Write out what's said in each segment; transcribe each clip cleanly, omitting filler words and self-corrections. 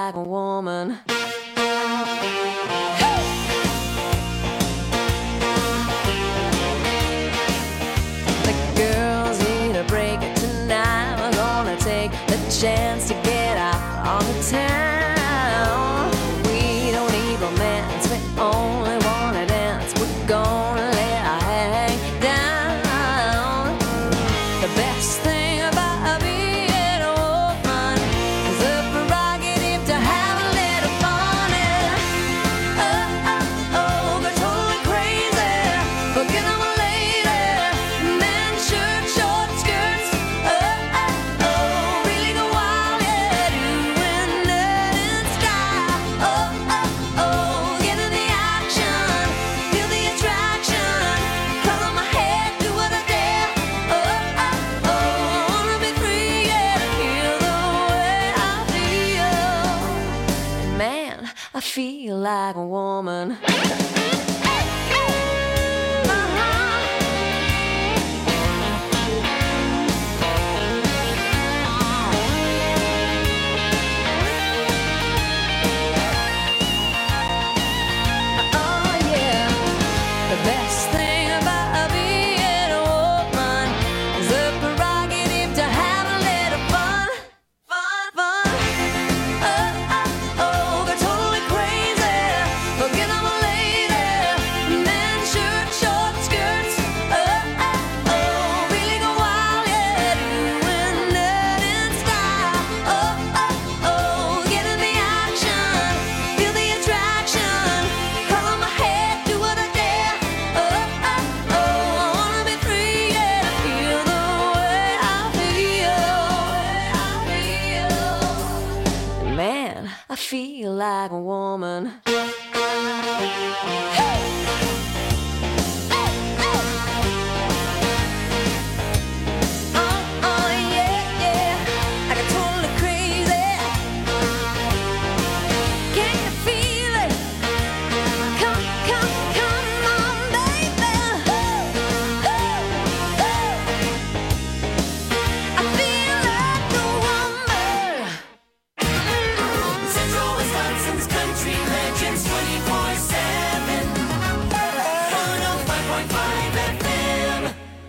like a woman. The girls need a break tonight. We're gonna take the chance to get out on the town. We don't need romance, we only wanna dance. We're gonna let our hang down. The best thing about being a woman is the prerogative to have a little fun. And go totally crazy, forget I'm a lady. Men, shirt, short skirts. Really go wild, yeah, doing that in style. Get in the action, feel the attraction. Color my head, do what I dare. Wanna be free, yeah, feel the way I feel. Man, I feel like a woman. Oh yeah, the best thing about being a woman is the prerogative to have a little fun. Go totally crazy, forget I'm a lady. Men, shirt, short skirts. Really go wild, yeah, doing that in style. Get in the action, feel the attraction. Color my head, do what I dare. Wanna be free, yeah, feel the way I feel. Man, I feel like a woman. Yeah, yeah, I got totally crazy. Can you feel it? Come on, baby. I feel like a woman. Central Wisconsin's country legends 24/7. 105.5 FM.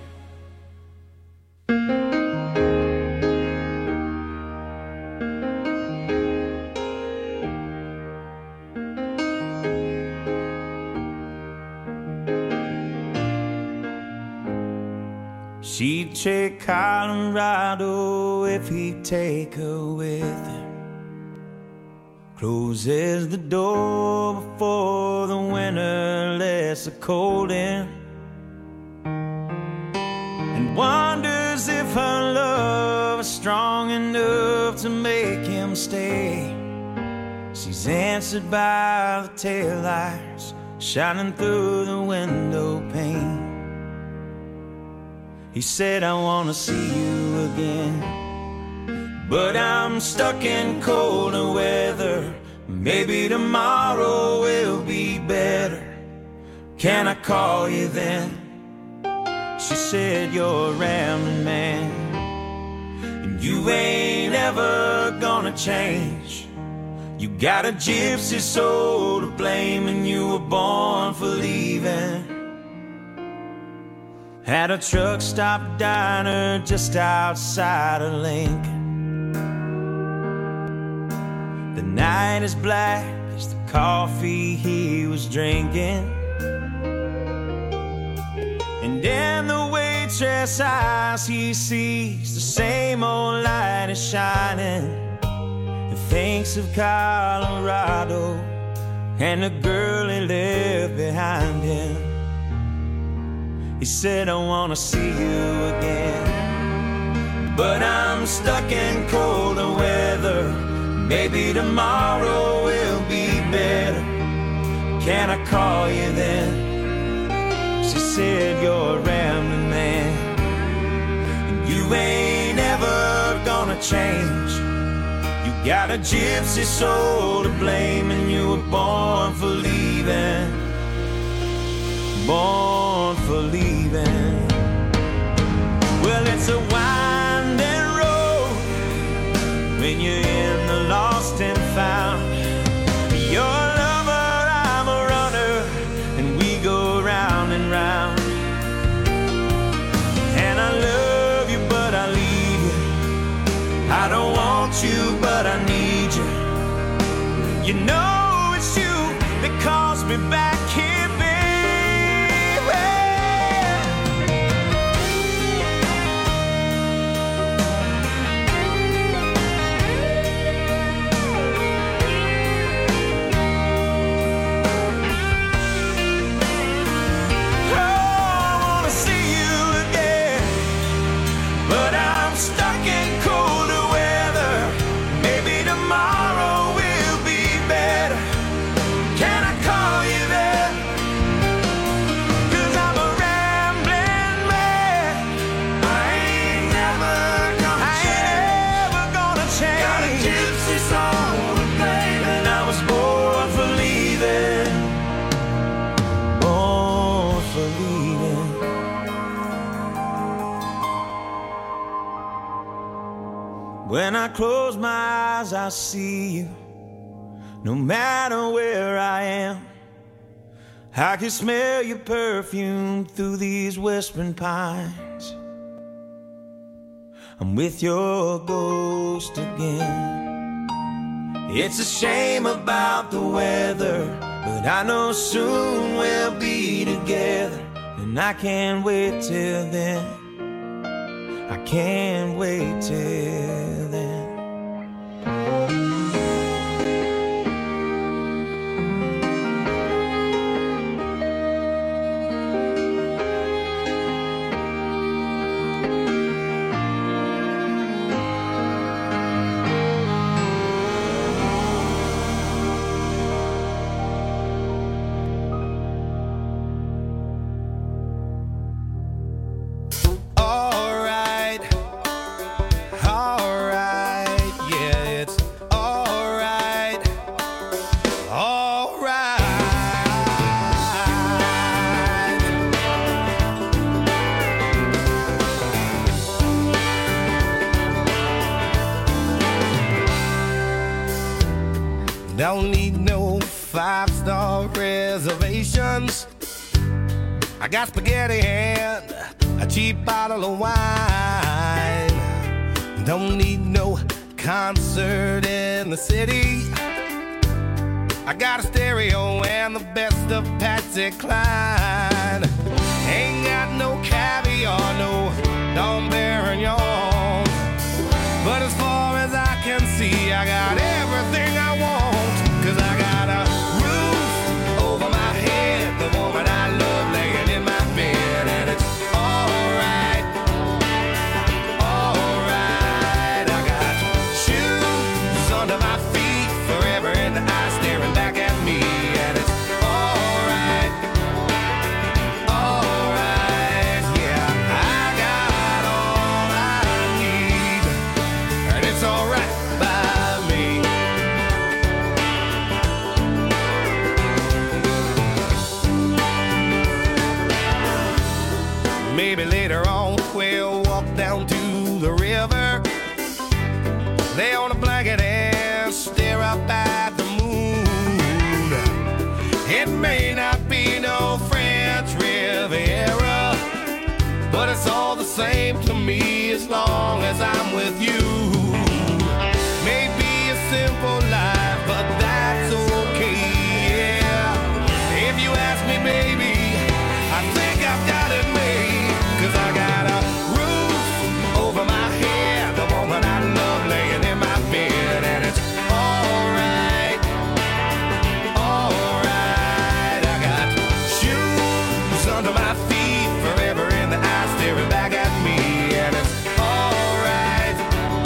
She'd take Colorado if he'd take her with him. Closes the door before the winter lets the cold in, and wonders if her love is strong enough to make him stay. She's answered by the taillights shining through the window pane. He said, I wanna see you again, but I'm stuck in colder weather. Maybe tomorrow will be better. Can I call you then? She said, you're a rambling man, and you ain't ever gonna change. You got a gypsy soul to blame, and you were born for leaving. At a truck stop diner just outside of Lincoln. The night is black as the coffee he was drinking, and in the waitress' eyes he sees the same old light is shining, and thinks of Colorado and the girl he left behind him. He said, I wanna see you again, but I'm stuck in colder weather. Maybe tomorrow will be better. Can I call you then? She said, you're a rambling man, and you ain't ever gonna change. You got a gypsy soul to blame, and you were born for leaving. Born for leaving. Well, it's a winding road when you're in the lost and found. You know it's you that calls me back here, baby. When I close my eyes, I see you. No matter where I am, I can smell your perfume through these whispering pines. I'm with your ghost again. It's a shame about the weather, but I know soon we'll be together. And I can't wait till then. I can't wait till then. Don't need no 5-star reservations. I got spaghetti and a cheap bottle of wine. Don't need no concert in the city. I got a stereo and the best of Patsy Cline. Ain't got no caviar, no Dom Perignon. But as far as I can see, I got everything I want. 'Cause I got a roof over my head, the woman I love laying in my bed, and it's alright, alright. I got shoes under my feet, forever in the eyes staring back at me, and it's alright, alright. Yeah, I got all I need, and it's alright by me. Maybe later on we'll walk down to the river, lay on a blanket and stare up at the moon. It may not be no French Riviera, but it's all the same to me as long as I'm with you. Maybe a simple life, but that's okay, yeah. If you ask me, baby, I think I've got it made. 'Cause I got a roof over my head, the woman I love laying in my bed, and it's alright, alright. I got shoes under my feet, forever in the eyes staring back at me, and it's alright,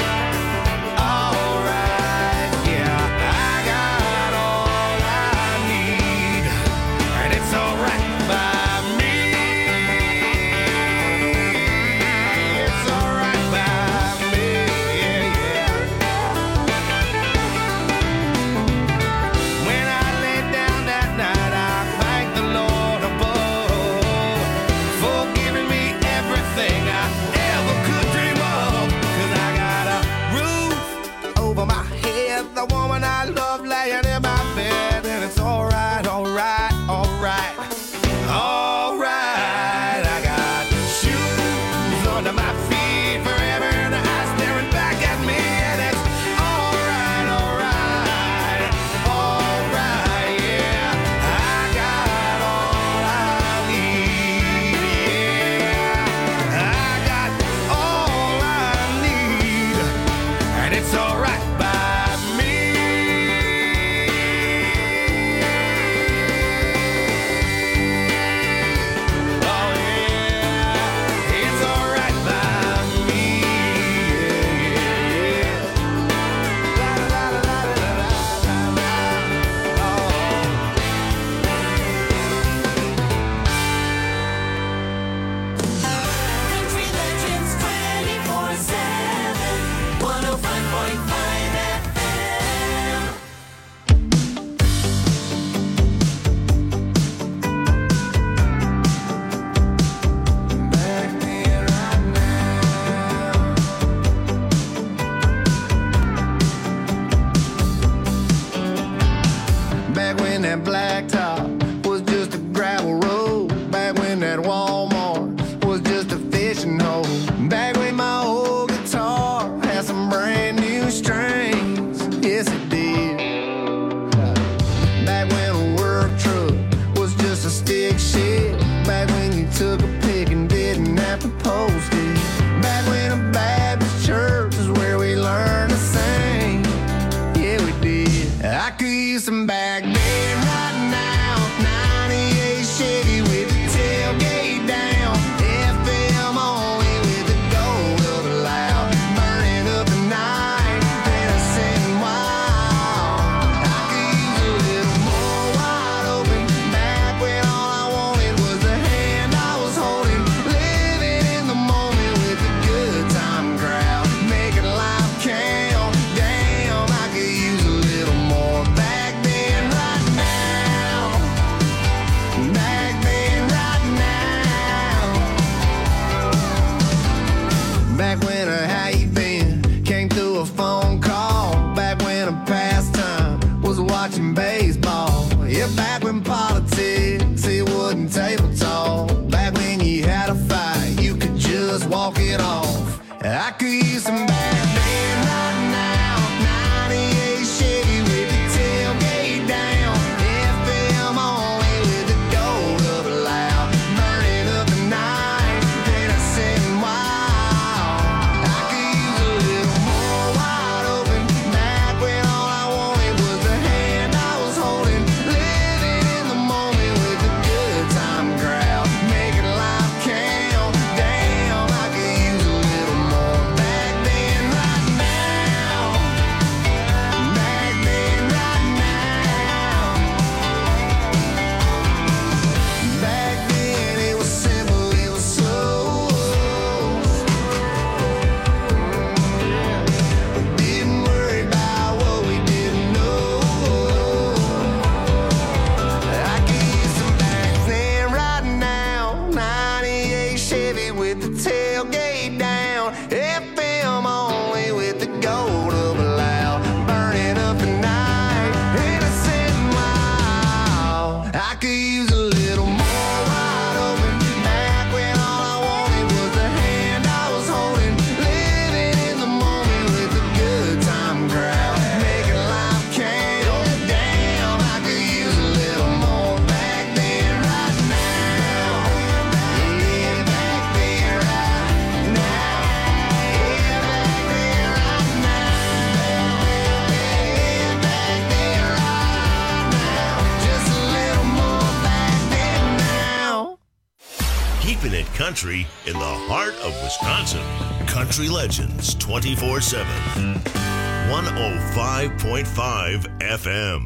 blacktop was just a gravel road. Back when that Walmart was just a fishing hole. Back when my old guitar had some brand new strings. Yes, it did. Back when a work truck was just a stick shift. Back when you took a pic and didn't have to post it. Back when a Baptist church is where we learned to sing. Yeah, we did. I could use some back then right now. 98 Chevy with the tailgate down. FM only with the gold of the loud. Burning up the night, then I sitting wild. I could use a little more wide open. Back when all I wanted was the hand I was holding. Living in the moment with the good time crowd. Making life count. Damn, I could use a little more back then right now. Back then right now. Back when a how you been came through a phone call. Back when a pastime was watching baseball. Yeah, back when politics, it wasn't table talk. Back when you had a fight, you could just walk it off. I could use some back then right now. 98 Chevy with the tailgate down. FM only with the gold of the loud. Burning up the night, then I sitting wild. I could use a little more wide open. Back when all I wanted was the hand I was holding. Living in the moment with the good time crowd. Making life count. Damn, I could use a little more back then right now. Back then right now. Back then it was simple, it was slow. Didn't worry about what we didn't know. I could use some back then right now. 98 Chevy with the tailgate down. FM only with the gold of a loud. Burning up the night, innocent and wild. I could use a little more wide open. Back when all I wanted was the hand I was holding. Living in the moment with the good time crowd. Making life count. Damn, I could use a little more back then right now. Yeah, back then right now. Yeah, back then right now. Yeah, back then right now. Just a little more back then now. Keeping it country in the heart of Wisconsin. Country Legends 24/7. 105.5 FM.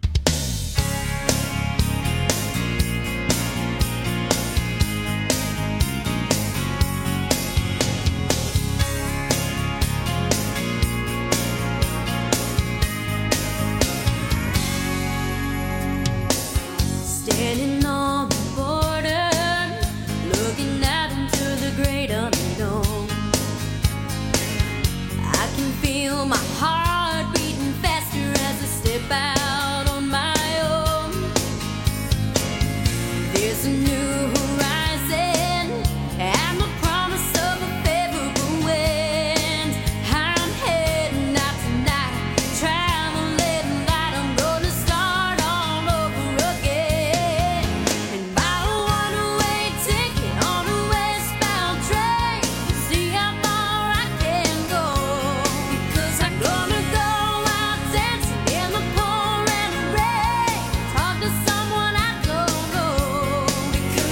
Standing on the border, looking out into the great unknown. I can feel my heart beating faster as I step out on my own. There's a new horizon and the promise of a favorable wind. I'm heading out tonight, traveling light. I'm gonna start all over again. And buy a one-way ticket on a westbound train. See how far I can go. Because I'm gonna go out dancing in the pouring rain. Talk to someone I don't know. Because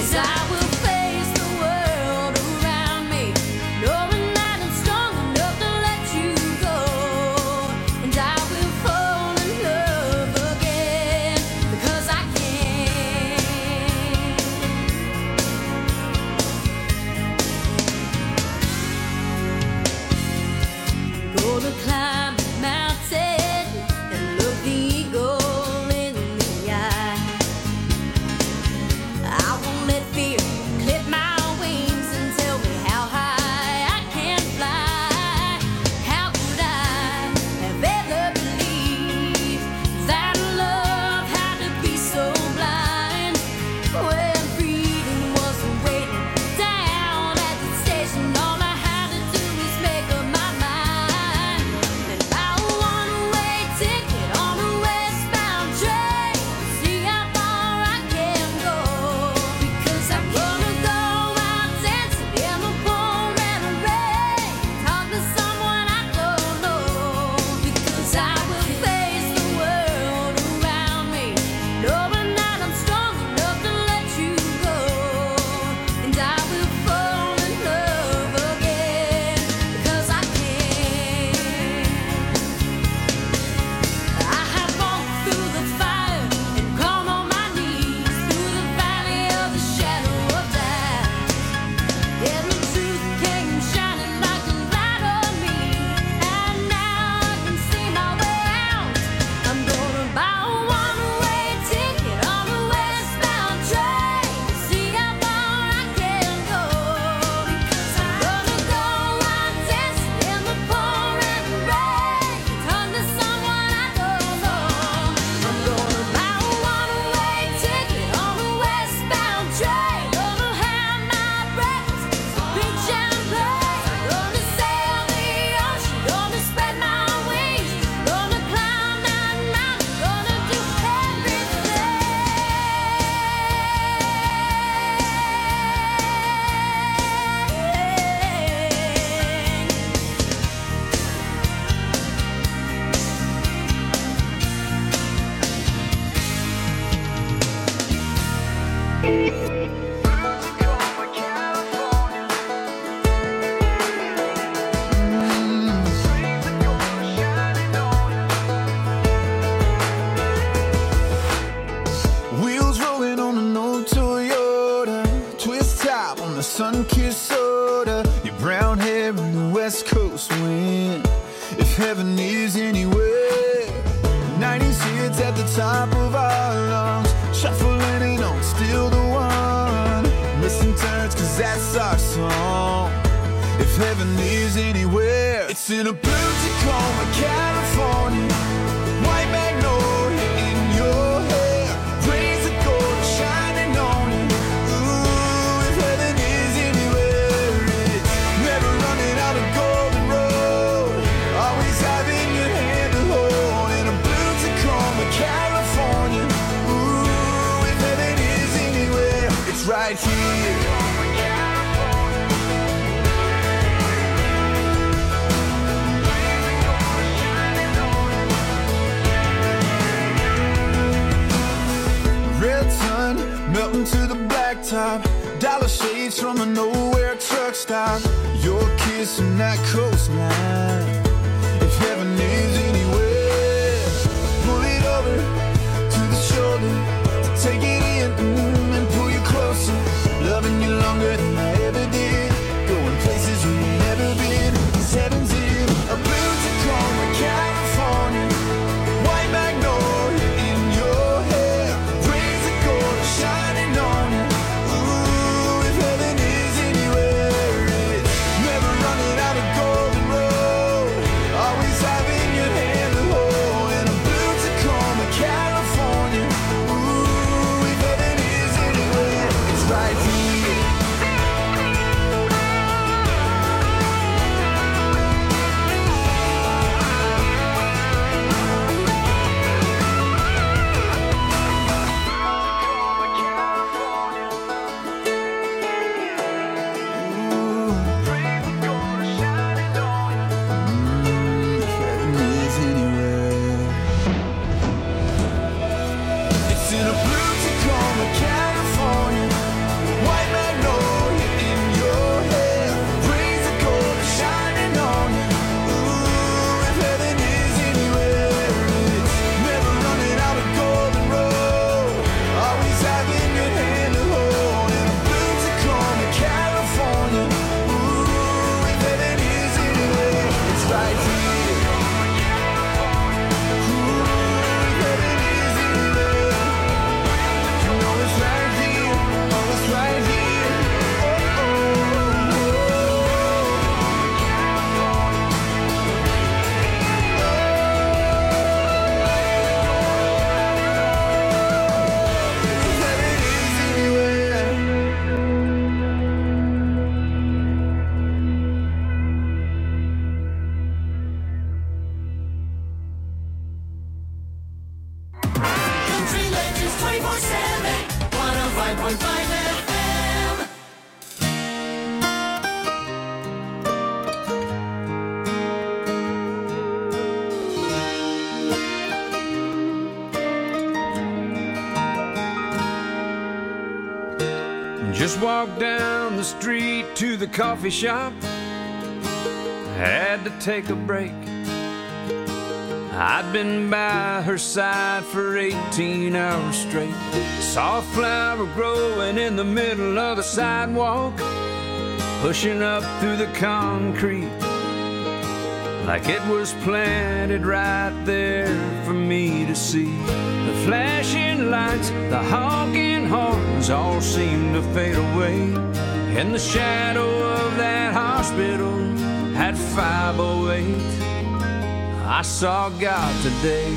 Wheels rolling on an old Toyota, twist top on the sun-kissed soda, your brown hair in the West Coast wind. If heaven is anywhere, 90s hits at the top of our lungs, shuffling it on, still the one. Missing turns, cause that's our song. If heaven is anywhere, it's in a blue Tacoma, California. White magnolia in your hair, rays of gold shining on you. Ooh, if heaven is anywhere, it's never running out of golden road, always having your hand to hold. In a blue Tacoma, California. Ooh, if heaven is anywhere, it's right here. Red sun melting to the blacktop, dollar shades from a nowhere truck stop. Your kiss on that coastline. If heaven is anywhere, pull it over to the shoulder to take it in and pull you closer. Loving you longer than I ever did, going places we ain't never been. 'Cause heaven's in a blue Tacoma, California. White magnolia in your hair, rays of gold shining on you. Ooh, if heaven is anywhere, it's never running out of golden road, always having your hand to hold. In a blue Tacoma, California. Ooh, if heaven is anywhere, it's right here. It's in a blue Tacoma, California. White magnolia in your hair, rays of gold shining on you. Ooh, if heaven is anywhere, it's never running out of golden road, always having your hand to hold. In a blue Tacoma, California. Ooh, if heaven is anywhere, it's right here. Country Legends 24/7, 105.5 FM. Just walked down the street to the coffee shop. Had to take a break. I'd been by her side for 18 hours straight. Saw a flower growing in the middle of the sidewalk, pushing up through the concrete like it was planted right there for me to see. The flashing lights, the honking horns all seemed to fade away. In the shadow of that hospital at 508, I saw God today.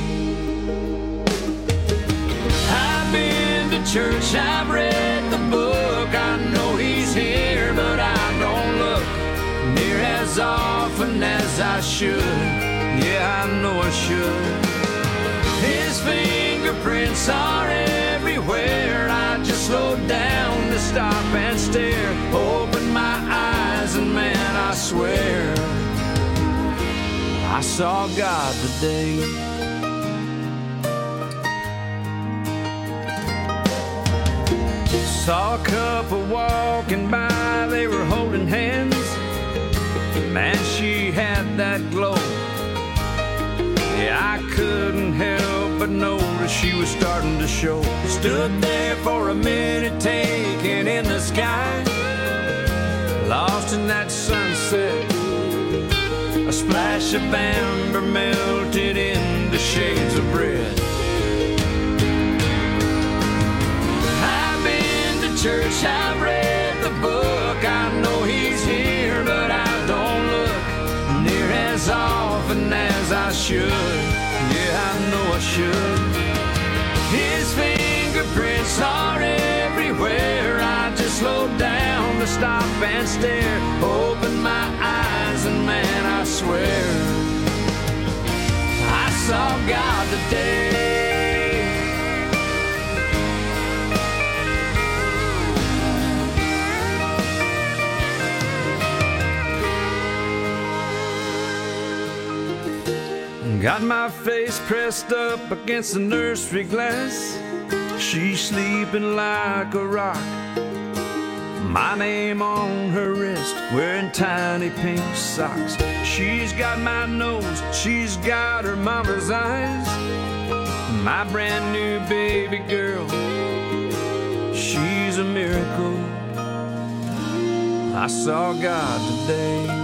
I've been to church, I've read the book, I know he's here, but I don't look near as often as I should. Yeah, I know I should. His fingerprints are everywhere. I just slowed down to stop and stare. Opened my eyes and man, I swear I saw God today. Saw a couple walking by, they were holding hands. Man, she had that glow. Yeah, I couldn't help but notice she was starting to show. Stood there for a minute, taking in the sky, lost in that sunset. A splash of amber melted into shades of red. I've been to church, I've read the book. I know he's here, but I don't look near as often as I should. Yeah, I know I should. His fingerprints are everywhere. I just slowed down to stop and stare. Open my eyes and man, I swear I saw God today. Got my face pressed up against the nursery glass. She's sleeping like a rock. My name on her wrist, wearing tiny pink socks. She's got my nose, she's got her mama's eyes. My brand new baby girl, she's a miracle. I saw God today.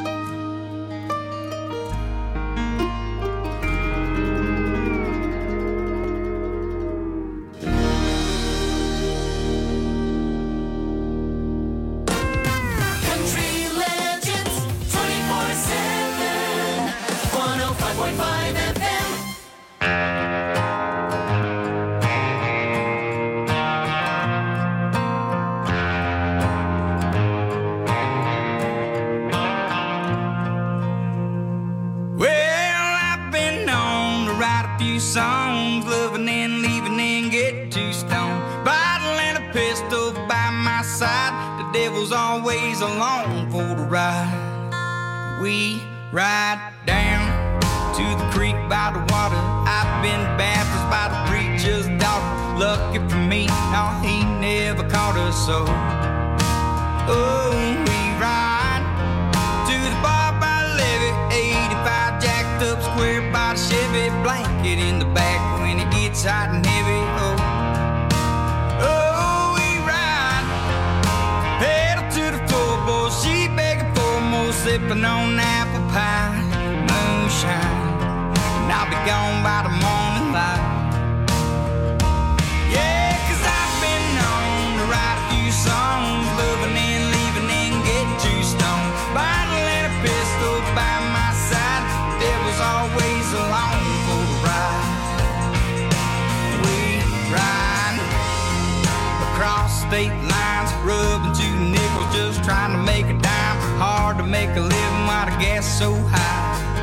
Songs, loving and leaving and get too stoned. Bottle and a pistol by my side. The devil's always along for the ride. We ride down to the creek by the water. I've been baptized by the preacher's daughter. Lucky for me, no, he never caught us so. Oh, we ride to the bar by the levee. 85 jacked up square by the Chevy. Blanket in the back when it gets hot and heavy. Oh, oh, we ride. Pedal to the floorboard. She begging for more, sipping on apple pie, moonshine. And I'll be gone by the morning light. Yeah, 'cause I've been known to write a few songs, loving and leaving and get too stoned. Bottle and a pistol by my side. There was always along for the ride. We ride across state lines, rubbing 2 nickels, just trying to make a dime. Hard to make a living while the gas so high.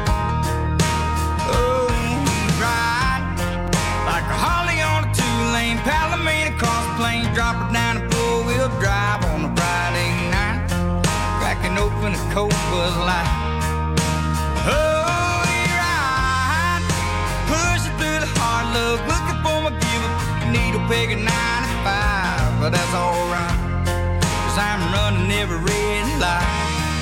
Oh, we ride like a Harley on a 2-lane Palomino cross plane, drop her down a 4-wheel drive on a Friday night, cracking open a cold Bud Light. Oh, we ride, pushing through the hard luck, looking for my giver, needle peg at 95, but that's alright, 'cause I'm running every red light.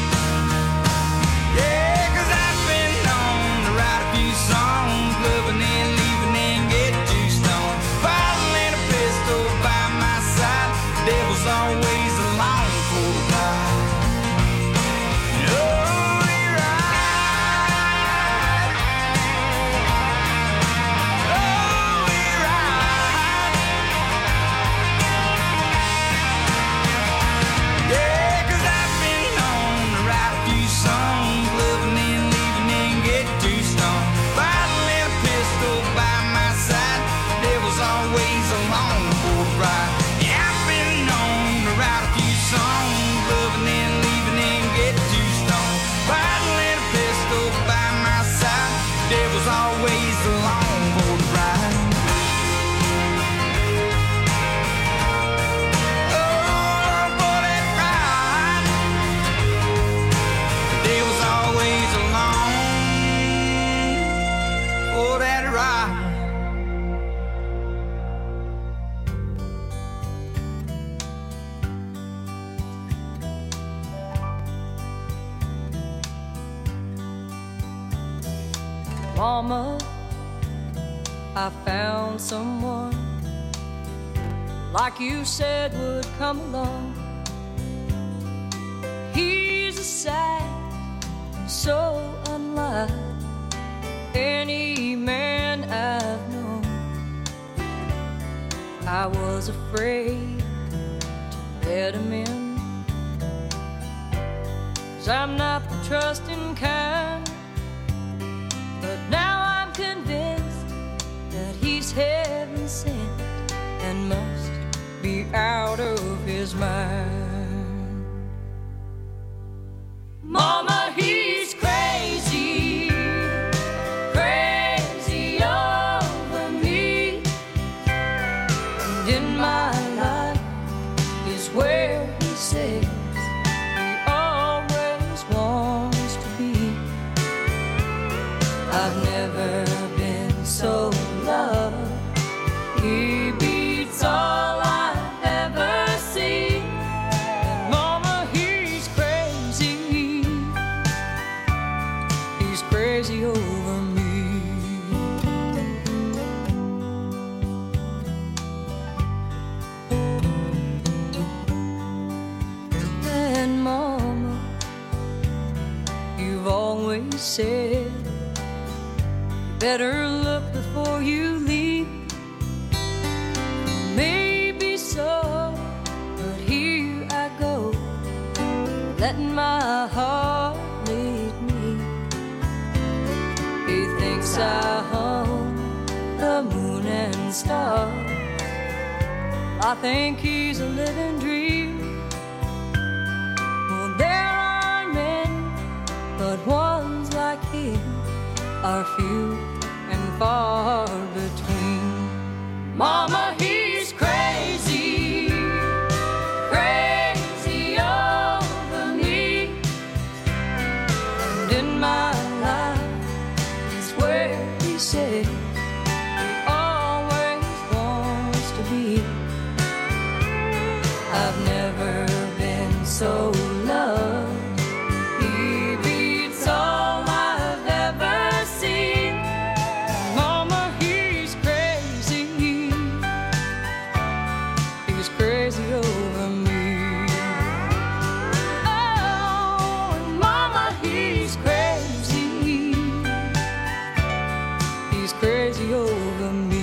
Yeah, 'cause I've been known to write a few songs, loving and leaving and get too stoned. Bottle and a pistol by my side, devil's always along for the ride. Oh, we ride. Oh, we ride. Yeah, 'cause I've been known Mama, I found someone like you said would come along. He's a sight so unlike any man I've known. I was afraid to let him in, 'cause I'm not the trusting kind. But now I'm convinced that he's heaven sent and must be out of his mind. Mama, he's crazy, crazy over me. And in my life is where he says he always wants to be. I've never been so loved. He beats all I've ever seen. And Mama, he's crazy. He's crazy over me. And Mama, you've always said better look before you leave. Maybe so, but here I go, letting my heart lead me. He thinks I hung the moon and stars. I think he's a living dream. Well, there are men, but ones like him are few and far between. Mama, he's crazy, crazy over me. And in my life is where he says he always wants to be. I've never been so loved. He beats all I've ever seen. Mama, he's crazy. He's crazy over me. Oh, and Mama, he's crazy. He's crazy over me.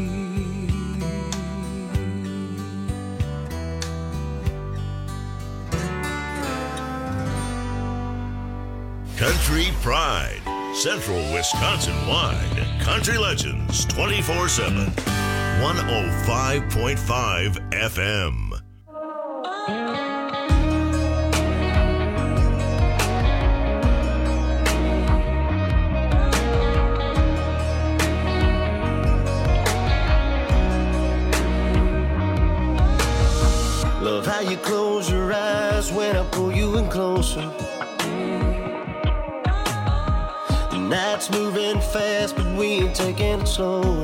Country Pride, Central Wisconsin-wide. Country Legends 24/7. 105.5 FM. Love how you close your eyes when I pull you in closer. The night's moving fast, but we ain't taking it slower.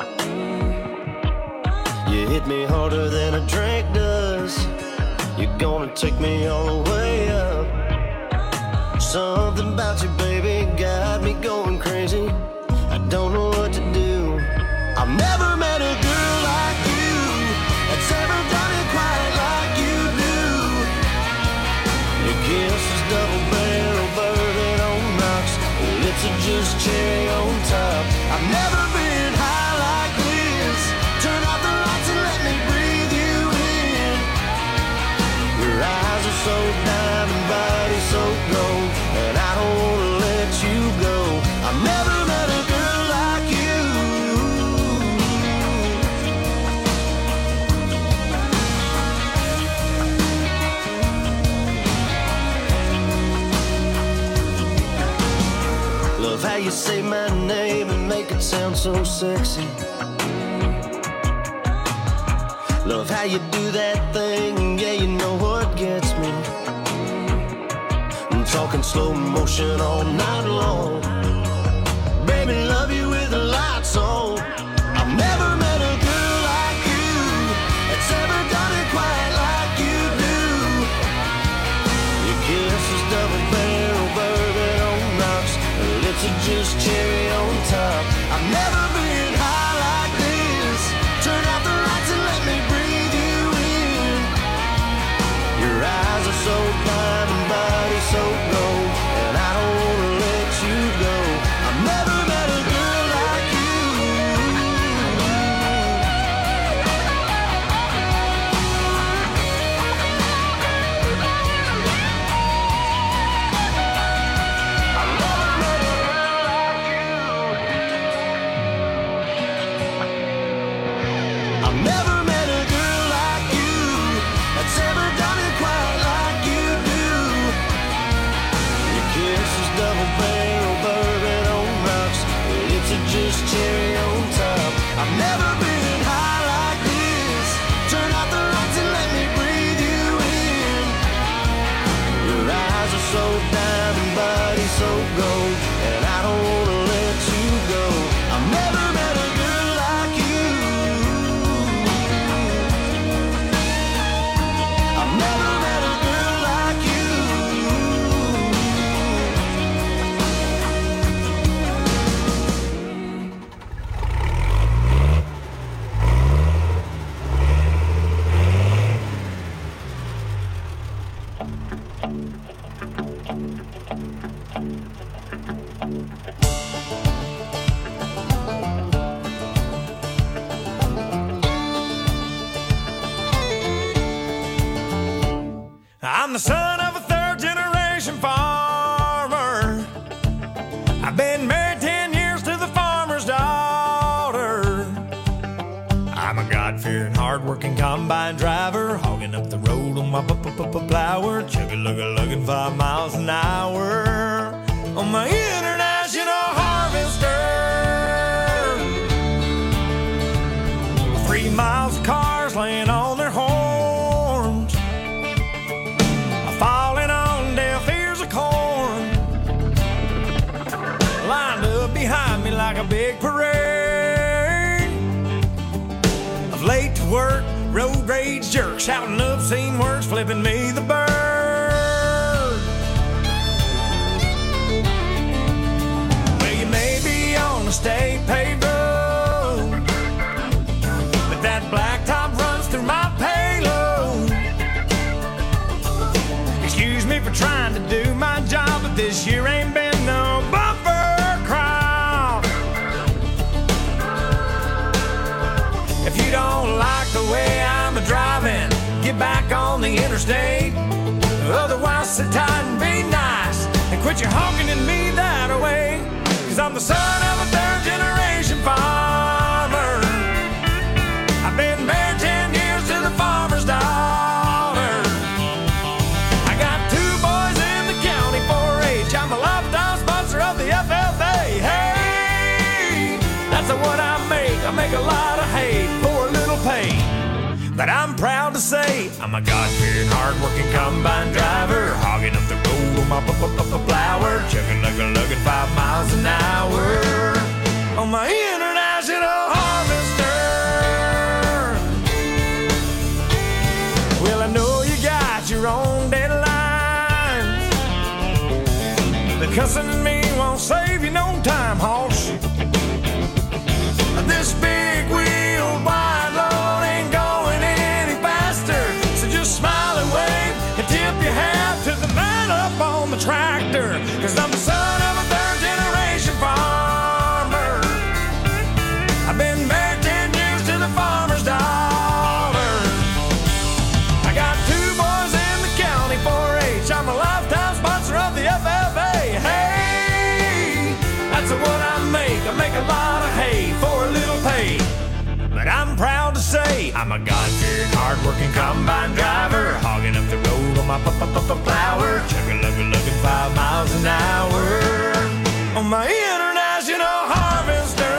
You hit me harder than a drink does. You're gonna take me all the way up. Something about you, baby, got me going crazy. I don't know what to do. I've never met a girl like you that's ever done it quite like you do. Your kiss is double barrel bourbon on rocks. Lips are just cherry on top. I've never been high like this. Turn off the lights and let me breathe you in. Your eyes are so diamond, body so gold, and I don't wanna let you go. I've never met a girl like you. Love how you say my name and make it sound so sexy. Love how you do that thing, yeah, you know what gets me. I'm talking slow motion all night long. Baby, love you with the lights on. I've never met a girl like you that's ever done it quite like you do. Your kiss is double barrel bourbon on rocks. Her lips are just cherry on I've never been high like this. Turn out the lights and let me breathe you in. Your eyes are so blind and body so gold, and I don't wanna let you go. I've never met a girl like you. I've never met a girl like you that's ever done it quite like you do. Your kiss is double barrel bourbon on rocks, and it's just cherry on top. I've never been high like this. Turn out the lights and let me breathe you in. Your eyes are so diamond, body so gold, and I don't wanna let you go. I've never met a girl like you. I've never met a girl like you. I'm the son of a third-generation farmer. I've been married 10 years to the farmer's daughter. I'm a God-fearing, hard-working combine driver, hogging up the road on my plower, chugga-lugga-lugging 5 miles an hour on my international harvester. 3 miles of cars laying on their horns, falling on deaf ears of corn, lined up behind me like a big parade of late to work, road rage jerks, shouting obscene words, flipping me the bird. Well, you may be on a state paved road, but that blacktop runs through my payload. Excuse me for trying to do my job, but this year ain't been no bumper crowd. If you don't like the way I'm driving, get back on the interstate. Otherwise, sit tight and be nice and quit your honking at me that way. 'Cause I'm the son of a third-generation farmer. I've been married 10 years to the farmer's daughter. I got 2 boys in the county 4-H. I'm a lifetime sponsor of the FFA. Hey, that's what I make. I make a lot of hay for a little pay. But I'm proud to say I'm a God-fearing, hard-working combine driver, hogging up the road on my plower, chugging-lugga-lugging 5 miles an hour on my international harvester. Well, I know you got your own deadlines, but cussing at me won't save you no time, hoss. This big wheeled wide load ain't going any faster, so just smile and wave and tip your hat to the man up on the tractor. 'Cause I'm the son of a third-generation farmer. I've been married 10 years to the farmer's daughter. I got 2 boys in the county 4-H. I'm a lifetime sponsor of the FFA. Hey, that's what I make. I make a lot of hay for a little pay. But I'm proud to say I'm a God-fearing, hard-working combine driver, hogging up the road on my plower, chugga-lugga-lugging 5 miles an hour on my international harvester.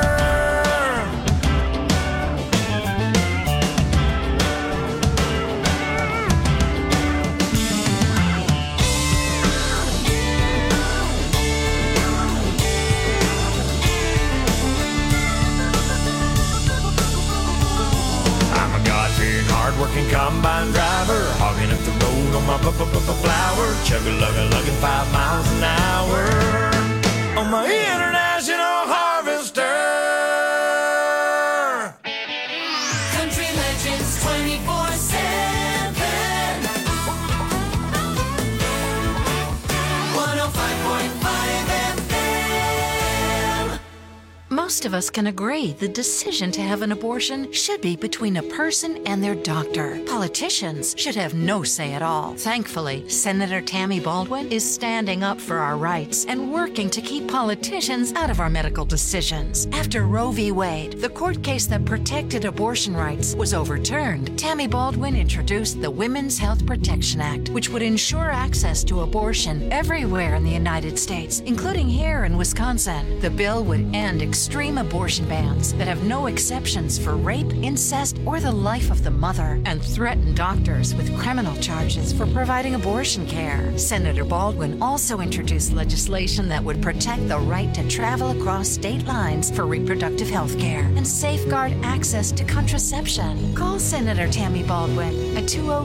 Hard-working combine driver, hogging up the road on my flower, chugga-lugga-lugging 5 miles an hour on my international harvester. Most of us can agree the decision to have an abortion should be between a person and their doctor. Politicians should have no say at all. Thankfully, Senator Tammy Baldwin is standing up for our rights and working to keep politicians out of our medical decisions. After Roe v. Wade, the court case that protected abortion rights, was overturned, Tammy Baldwin introduced the Women's Health Protection Act, which would ensure access to abortion everywhere in the United States, including here in Wisconsin. The bill would end extreme abortion bans that have no exceptions for rape, incest, or the life of the mother, and threaten doctors with criminal charges for providing abortion care. Senator Baldwin also introduced legislation that would protect the right to travel across state lines for reproductive health care and safeguard access to contraception. Call Senator Tammy Baldwin at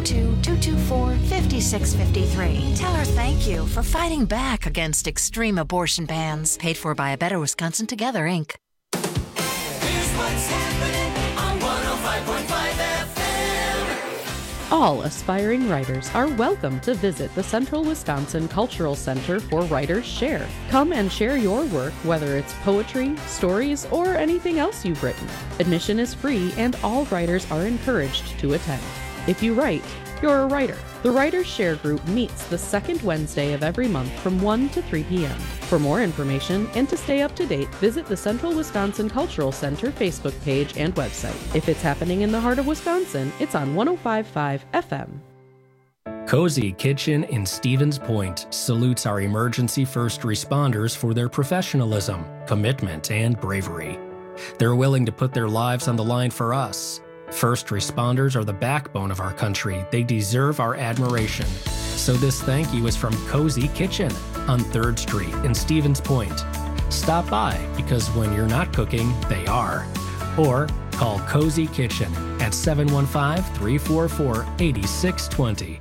202-224-5653. Tell her thank you for fighting back against extreme abortion bans. Paid for by A Better Wisconsin Together, Inc. Here's what's happening on 105.5 FM. All aspiring writers are welcome to visit the Central Wisconsin Cultural Center for Writers Share. Come and share your work, whether it's poetry, stories, or anything else you've written. Admission is free and all writers are encouraged to attend. If you write, you're a writer. The Writers Share group meets the second Wednesday of every month from 1 to 3 p.m. For more information and to stay up to date, visit the Central Wisconsin Cultural Center Facebook page and website. If it's happening in the heart of Wisconsin, it's on 105.5 FM. Cozy Kitchen in Stevens Point salutes our emergency first responders for their professionalism, commitment, and bravery. They're willing to put their lives on the line for us. First responders are the backbone of our country. They deserve our admiration. So this thank you is from Cozy Kitchen on 3rd Street in Stevens Point. Stop by, because when you're not cooking, they are. Or call Cozy Kitchen at 715-344-8620.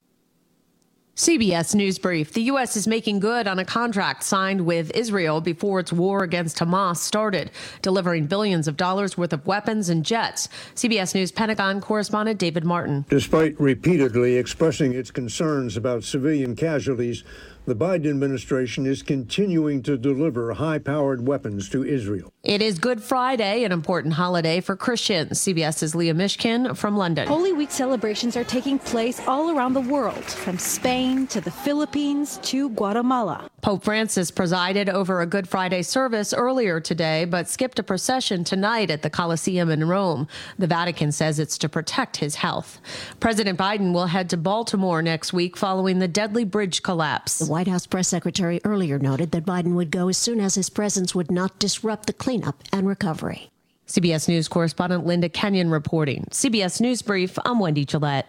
CBS News Brief. The U.S. is making good on a contract signed with Israel before its war against Hamas started, delivering billions of dollars worth of weapons and jets. CBS News Pentagon correspondent David Martin. Despite repeatedly expressing its concerns about civilian casualties, the Biden administration is continuing to deliver high-powered weapons to Israel. It is Good Friday, an important holiday for Christians. CBS's Leah Mishkin from London. Holy Week celebrations are taking place all around the world, from Spain to the Philippines to Guatemala. Pope Francis presided over a Good Friday service earlier today, but skipped a procession tonight at the Colosseum in Rome. The Vatican says it's to protect his health. President Biden will head to Baltimore next week following the deadly bridge collapse. The White House press secretary earlier noted that Biden would go as soon as his presence would not disrupt the cleanup and recovery. CBS News correspondent Linda Kenyon reporting. CBS News Brief, I'm Wendy Gillette.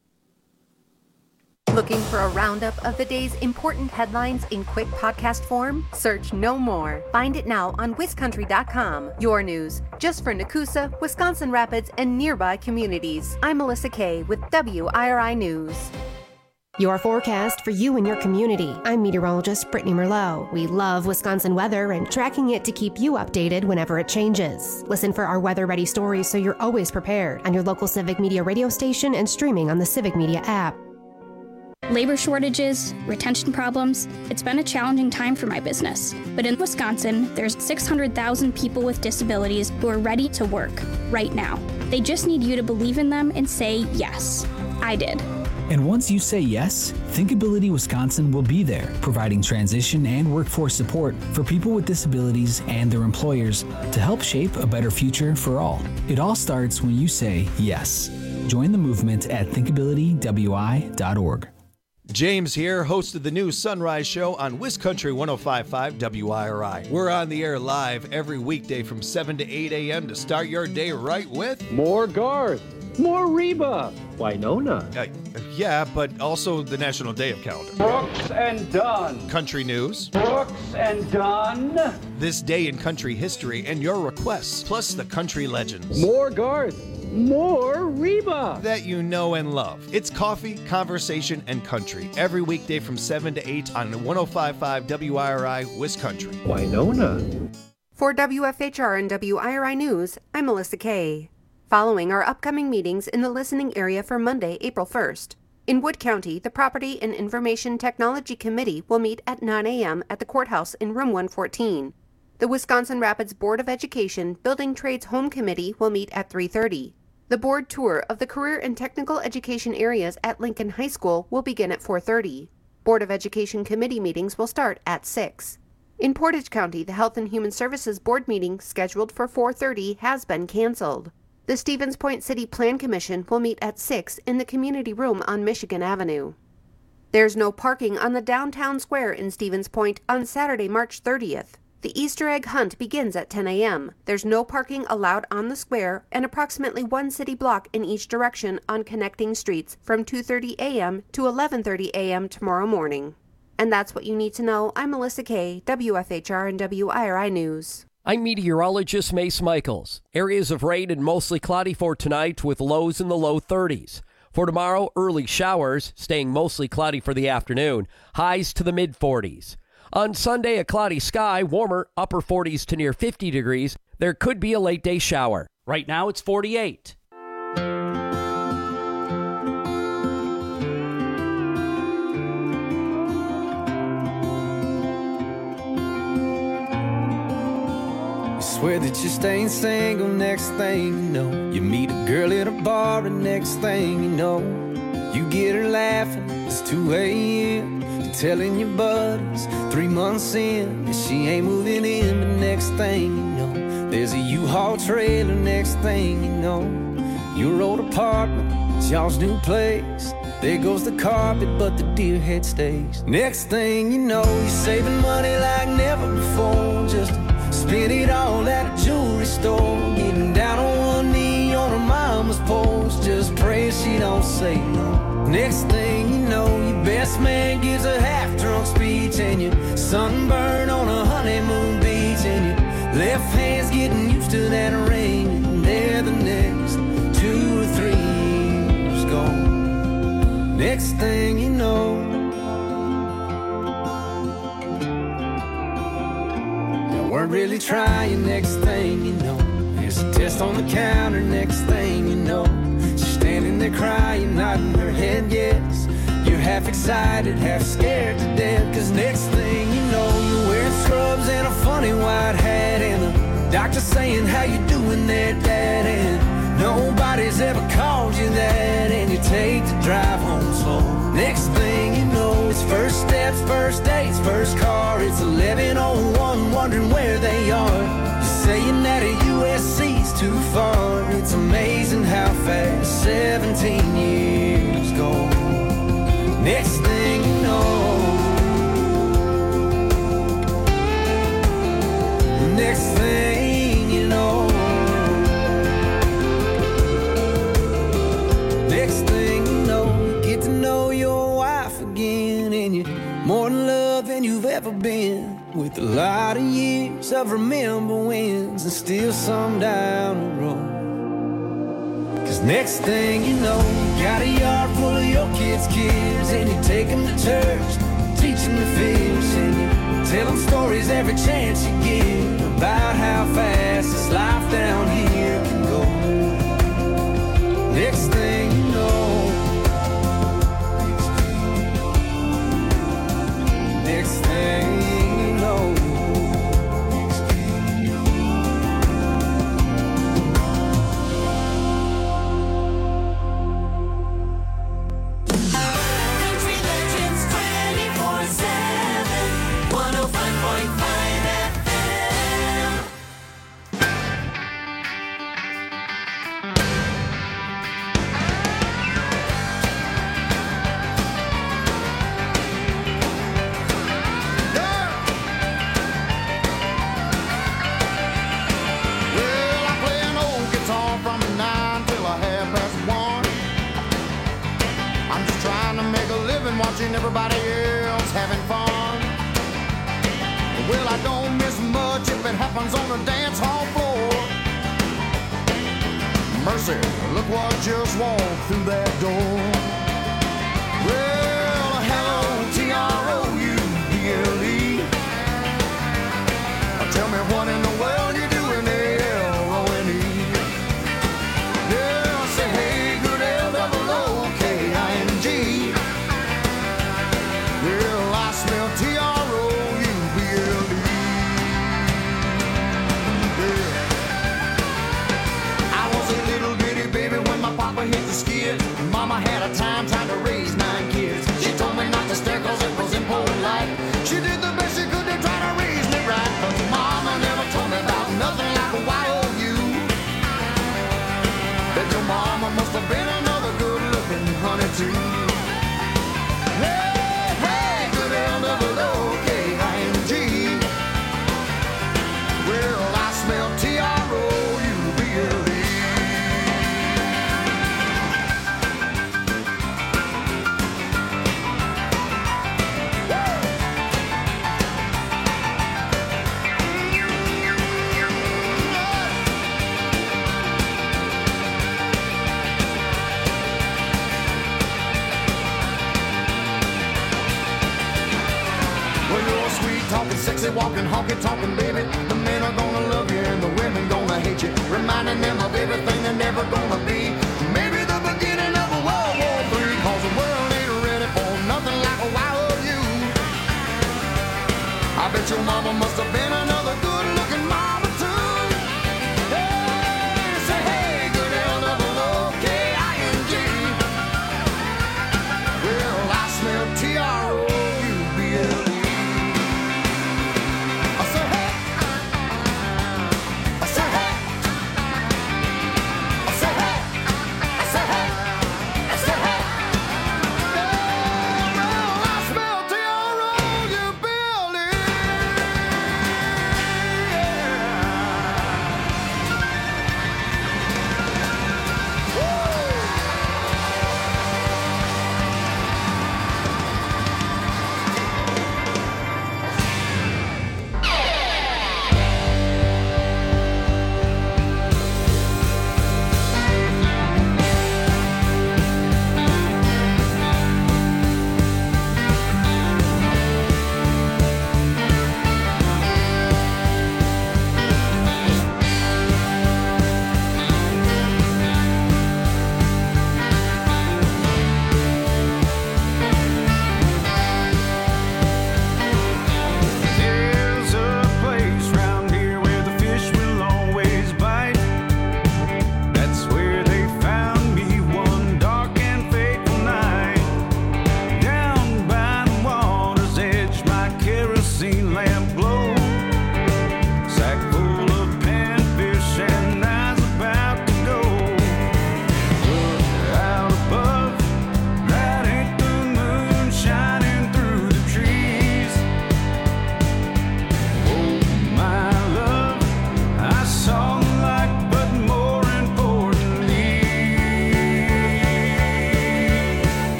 Looking for a roundup of the day's important headlines in quick podcast form? Search No More. Find it now on wiscountry.com. Your news, just for Nakusa, Wisconsin Rapids, and nearby communities. I'm Melissa Kay with WIRI News. Your forecast for you and your community. I'm meteorologist Brittany Merlot. We love Wisconsin weather and tracking it to keep you updated whenever it changes. Listen for our weather-ready stories so you're always prepared on your local Civic Media radio station and streaming on the Civic Media app. Labor shortages, retention problems, it's been a challenging time for my business. But in Wisconsin, there's 600,000 people with disabilities who are ready to work right now. They just need you to believe in them and say yes. I did. And once you say yes, Thinkability Wisconsin will be there, providing transition and workforce support for people with disabilities and their employers to help shape a better future for all. It all starts when you say yes. Join the movement at thinkabilitywi.org. James here, host of the new Sunrise Show on WisCountry 105.5 WIRI. We're on the air live every weekday from 7 to 8 a.m. to start your day right with more Garth, more Reba, Winona. Yeah, but also the National Day of Calendar. Brooks and Dunn. Country news. Brooks and Dunn. This day in country history and your requests, plus the country legends. More Garth. More Reba. That you know and love. It's coffee, conversation, and country. Every weekday from 7 to 8 on 105.5 WIRI, WisCountry. Winona. For WFHR and WIRI News, I'm Melissa Kay. Following are upcoming meetings in the listening area for Monday, April 1st. In Wood County, the Property and Information Technology Committee will meet at 9 a.m. at the courthouse in Room 114. The Wisconsin Rapids Board of Education Building Trades Home Committee will meet at 3:30. The board tour of the career and technical education areas at Lincoln High School will begin at 4:30. Board of Education committee meetings will start at 6. In Portage County, the Health and Human Services Board meeting scheduled for 4:30 has been canceled. The Stevens Point City Plan Commission will meet at 6 in the community room on Michigan Avenue. There's no parking on the downtown square in Stevens Point on Saturday, March 30th. The Easter egg hunt begins at 10 a.m. There's no parking allowed on the square and approximately one city block in each direction on connecting streets from 2:30 a.m. to 11:30 a.m. tomorrow morning. And that's what you need to know. I'm Melissa Kay, WFHR and WIRI News. I'm meteorologist Mace Michaels. Areas of rain and mostly cloudy for tonight with lows in the low 30s. For tomorrow, early showers, staying mostly cloudy for the afternoon. Highs to the mid-40s. On Sunday, a cloudy sky, warmer, upper 40s to near 50 degrees. There could be a late-day shower. Right now, it's 48. Swear that you're staying single, next thing you know, you meet a girl at a bar, and next thing you know, you get her laughing, it's 2 a.m. You're telling your buddies 3 months in that she ain't moving in, but next thing you know, there's a U-Haul trailer, next thing you know, your old apartment, it's y'all's new place. There goes the carpet, but the deer head stays. Next thing you know, you're saving money like never before, just spend it all at a jewelry store, getting down on one knee on her mama's porch, just pray she don't say no. Next thing you know, your best man gives a half-drunk speech, and you're sunburned on a honeymoon beach, and your left hand's getting used to that ring, and there the next 2 or 3 years gone. Next thing you know, weren't really trying, next thing you know, there's a test on the counter, next thing you know, she's standing there crying, nodding her head yes. You're half excited, half scared to death, cause next thing you know, you're wearing scrubs and a funny white hat, and the doctor saying how you doing there, Dad, and nobody's ever called you that, and you take the drive home slow. Next thing you know, it's first steps, first dates, first car. It's 11:01, wondering where they are. You're saying that a USC's too far. It's amazing how fast 17 years go. Next thing you know, next thing you know, next thing you know, you get to know your wife again, and you're more in love than you've ever been, with a lot of years of remember wins and still some down the road. Cause next thing you know, you got a yard full of your kids' and you take them to church, teach them to fish, and you tell them stories every chance you get about how fast this life down here can go. Next thing you know, next thing you know, Country Legends 24/7, 105.5 FM. Well, I play an old guitar from 9 till a 1:30. I'm just trying to make a living watching everybody else having fun. Well, I don't miss much if it happens on the dance hall floor. Mercy, look what just walked through that door. Well, hello, TROUBLE. Tell me what in the world you doing there, LONE. I had a time trying to raise 9 kids. She told me not to stare cause it was impolite. She did the best she could to try to raise me right, but mama never told me about nothing like a YOU. Bet your mama must have been another good-looking honey too. Hey, hey, good L-double-O-K-I-N-G. Well, I smell T-R-O-U-B-L-E. Talking sexy, walking, honky, talking, baby. The men are gonna love you and the women gonna hate you. Reminding them of everything they're never gonna be. Maybe the beginning of a World War III. Cause the world ain't ready for nothing like a YOU. I bet your mama must have been another good-looking mama too. Hey, say hey, good L-double-O-K-I-N-G. Well, I smell T-R-O-U-B-L-E.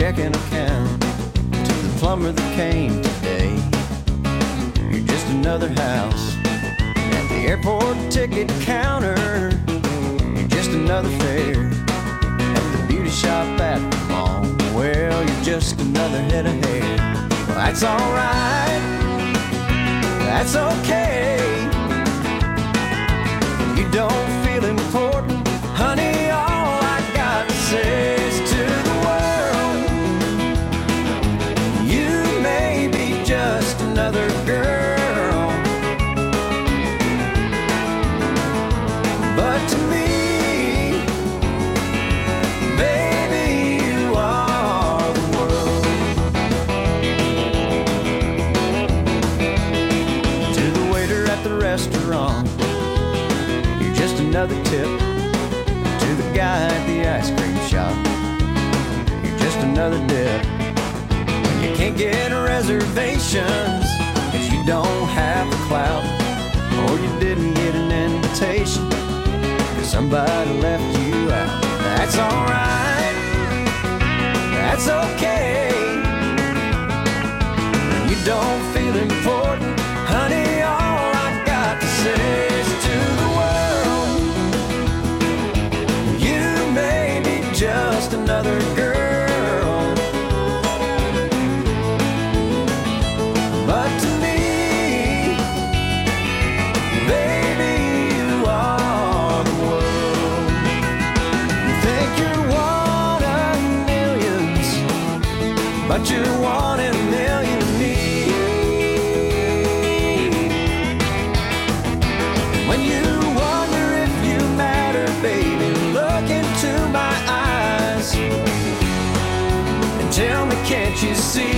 checking account to the plumber that came today. You're just another house at the airport ticket counter. You're just another fare at the beauty shop at the mall. Well, you're just another head of hair. Well, that's alright, that's okay. You don't feel important, honey, all I got to say is to the world, you may be just another girl, but to me, baby, you are the world. To the waiter at the restaurant, you're just another tip. To the guy at the ice cream shop, you're just another dip. When you can't get reservations, 'cause you don't have the clout, or you didn't get an invitation, 'cause somebody left you out. That's alright, that's okay. When you don't feel important, honey, all I got to say is to the world, you may be just another girl, but to me, baby, you are the world. You think you're one of millions, but you're one in a million to me. When you wonder if you matter, baby, look into my eyes and tell me, can't you see?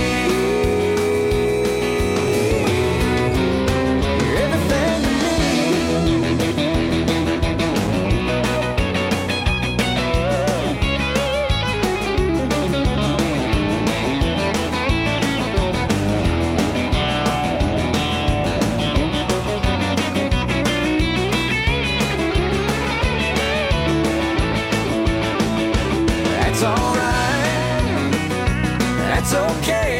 You're everything to me. That's alright, that's okay.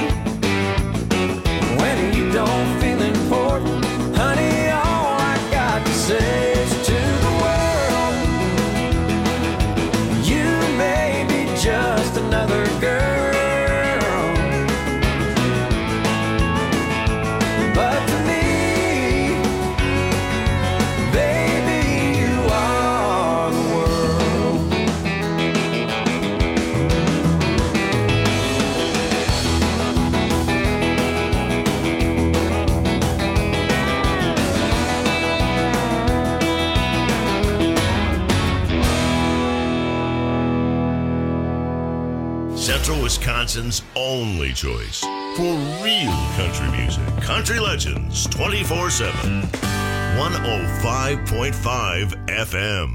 When you don't feel important, honey, all I got to say is to the world, you may be just another girl, but to me, baby, you are the world. Central Wisconsin's only choice for real country music. Country Legends 24/7. 105.5 FM.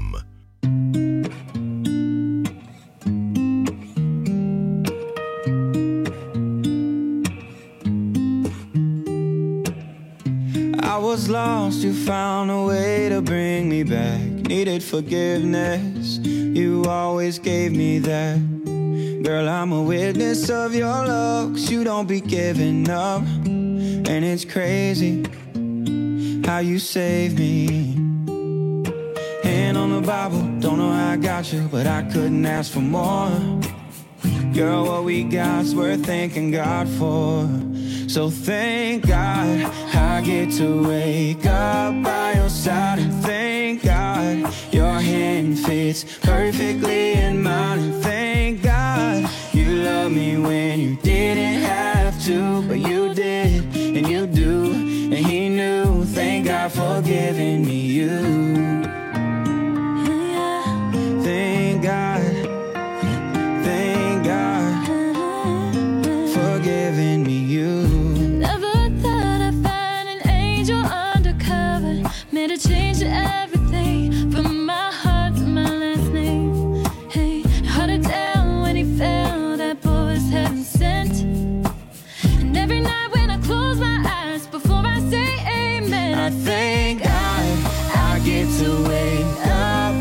I was lost, you found a way to bring me back. Needed forgiveness, you always gave me that. Girl, I'm a witness of your love, 'cause you don't be giving up. And it's crazy how you saved me. Hand on the Bible, don't know how I got you, but I couldn't ask for more. Girl, what we got's worth thanking God for. So thank God I get to wake up by your side, and thank God your hand fits perfectly in mine, and thank God you love me when you didn't have to, but you did, and you do, and he knew. Thank God for giving me you. Thank God, thank God for giving me you. Never thought I'd find an angel undercover, made a change to everything from my heart to my last name. Hey, hard to tell when he fell, that boy was heaven sent. And every night when I close my eyes before I say amen, I think